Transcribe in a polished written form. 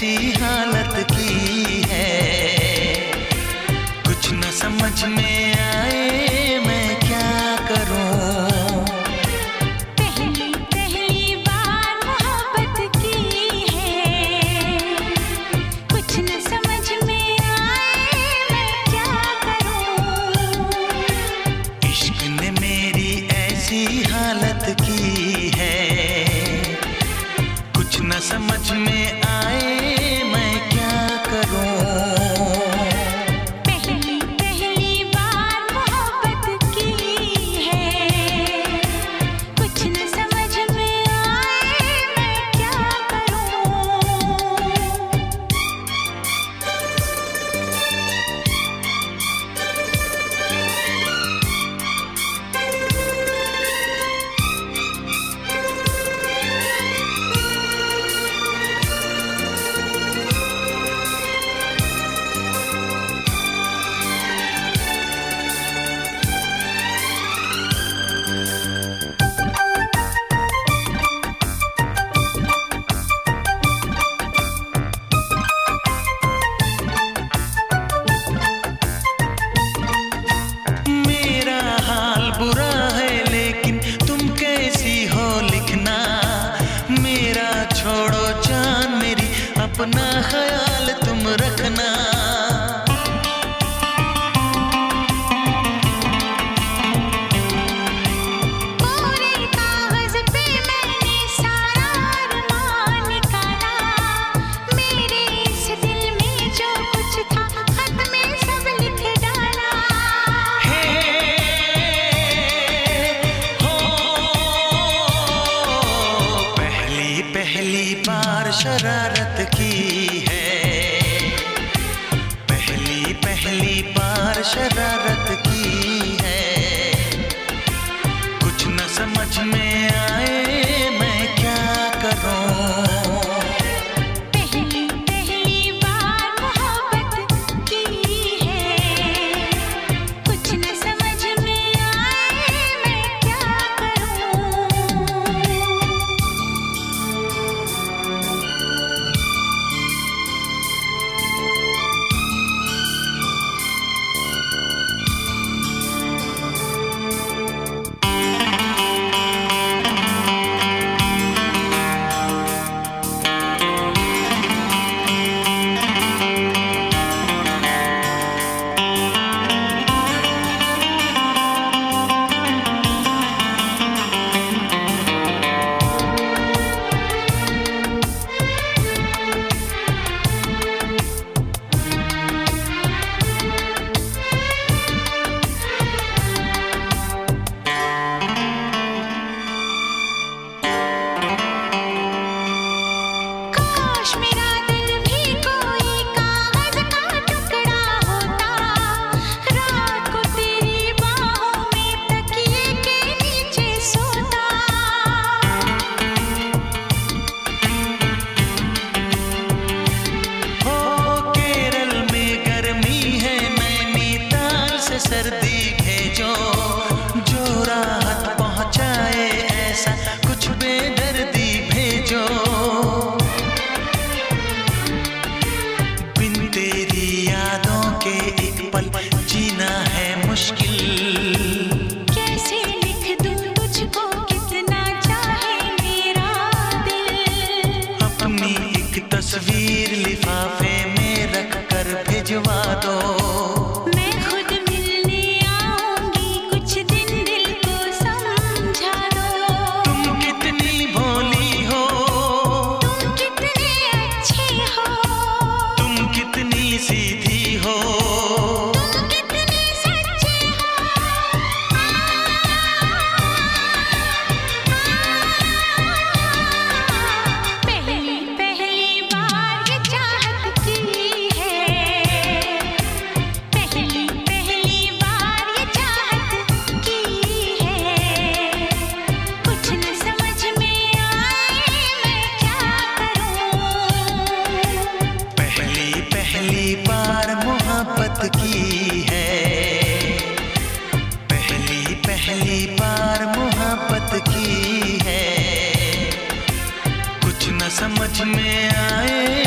ऐसी हालत की है, कुछ न समझ में आए मैं क्या करूं। पहली पहली बार मोहब्बत की है, कुछ न समझ में आए मैं क्या करूं। इश्क ने मेरी ऐसी हालत की है, कुछ न समझ में आए मैं क्या करूं। पहली पहली बार मोहब्बत की है, कुछ न समझ में आए मैं क्या करूं। मेरा हाल बुरा है लेकिन तुम कैसी हो लिखना, मेरा छोड़ो जान मेरी अपना ख्याल तुम रखना। पूरे कागज पे मैंने सारा अरमान निकाला, मेरे इस दिल में जो कुछ था खत में सब लिख डाला। पहली पहली बार शरारत की है, पहली पहली बार शरारत की है, कुछ न समझ में आए मैं क्या करूं। पहली पहली बार मोहब्बत की है, कुछ न समझ में आए मैं क्या करूं। काश मेरा दिल भी कोई कागज का टुकड़ा होता, रात को तेरी बाहों में तकिए के नीचे सोता। हो केरल में गर्मी है, नैनीताल से सर्दी भेजो, जो राहत पहुंचाए ऐसा कुछ बेदर्दी भेजो। बिन तेरी यादों के एक पल जीना है मुश्किल, कैसे लिख दूं तुझको कितना चाहे मेरा दिल। अपनी एक तस्वीर लिफाफे में रख कर भिजवा दो। मैं खुद मिलने आऊंगी, कुछ दिन दिल को समझा दो। तुम कितनी भोली हो, तुम कितने अच्छे हो, तुम कितनी सीधी हो, तुम कितने सच्चे हो। पहली पहली बार ये चाहत की है, पहली पहली बार ये चाहत की है, कुछ न समझ में आए मैं क्या करूं। पहली पहली बार मोहब्बत की है, पहली पहली बार मोहब्बत की है, कुछ न समझ में आए